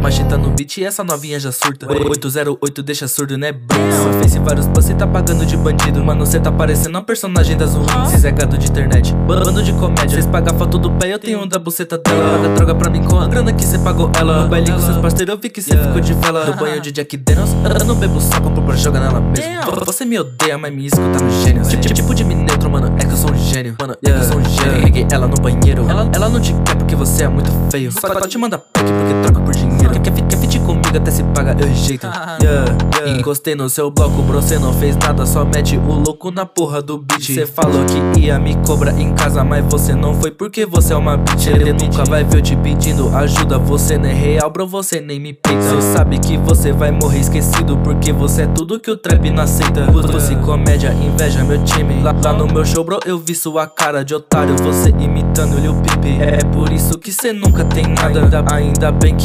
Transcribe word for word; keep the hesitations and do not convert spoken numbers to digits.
Machita no beat e essa novinha já surta. Oito zero oito deixa surdo, né, bro? Só fez vários posts e tá pagando de bandido. Mano, cê tá parecendo um personagem das ruins. Cês é gado de internet, bando de comédia. Cês pagam foto do pé, eu tenho um da buceta dela. Paga droga pra mim com a grana que cê pagou ela. No baile com seus parceiros eu vi que cê ficou de vela. No banho de Jack Daniels, eu não bebo só, compro pra jogar nela mesmo. Você me odeia, mas me escuta no gênio. Tipo, tipo de me neutro, mano, é que eu sou um gênio. Mano, é que eu sou um gênio. Peguei ela no banheiro, ela, ela não te quer porque você é muito feio. Só, só te manda pack porque troca por dinheiro. Quer, quer, quer fit comigo até se paga, eu rejeito. Yeah, yeah. Encostei no seu bloco, bro, cê não fez nada, só mete o louco na porra do beat. Cê falou que ia me cobrar em casa, mas você não foi porque você é uma bitch. Ele nunca vai ver eu te pedindo ajuda, você não é real, bro, você nem me peita. Cê sabe que você vai morrer esquecido porque você é tudo que o trap não aceita. Fosse comédia, inveja meu time. Lá, lá no meu show, bro, eu vi sua cara de otário, você imitando o Lil Peep. É por isso que cê nunca tem nada, ainda, ainda bem que